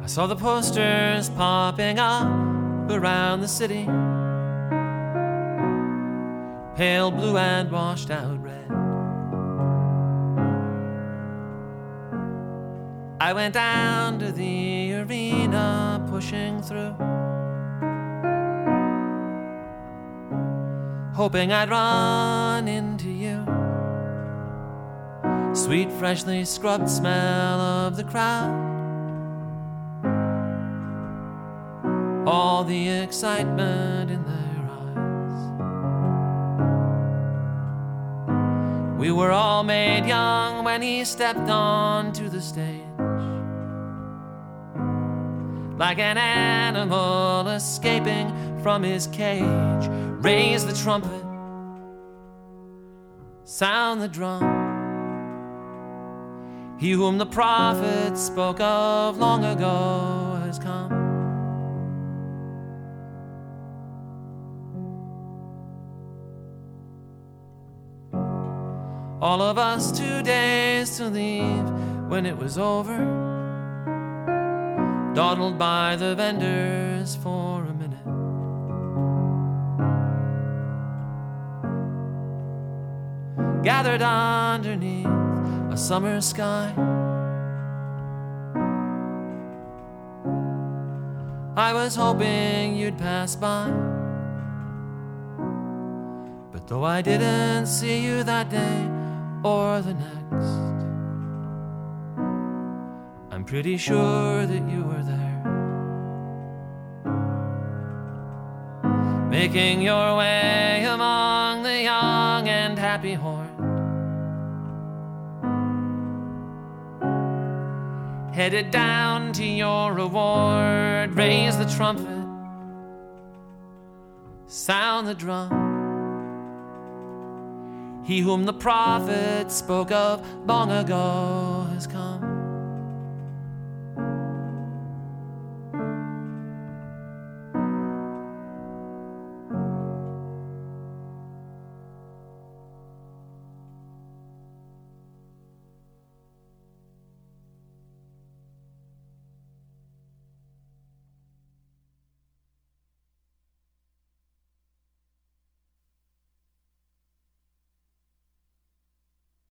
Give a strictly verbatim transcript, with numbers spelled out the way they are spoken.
saw the posters popping up around the city, pale blue and washed out red. I went down to the arena, pushing through, hoping I'd run into you. Sweet, freshly scrubbed smell of the crowd, all the excitement in their eyes. We were all made young when he stepped onto the stage, like an animal escaping from his cage. Raise the trumpet, sound the drum. He whom the prophets spoke of long ago has come. All of us two days to leave when it was over, dawdled by the vendors for a minute. Gathered underneath a summer sky, I was hoping you'd pass by, but though I didn't see you that day or the next, I'm pretty sure that you were there, making your way among the young and happy horde, headed down to your reward. Raise the trumpet, sound the drum. He whom the prophet spoke of long ago has come.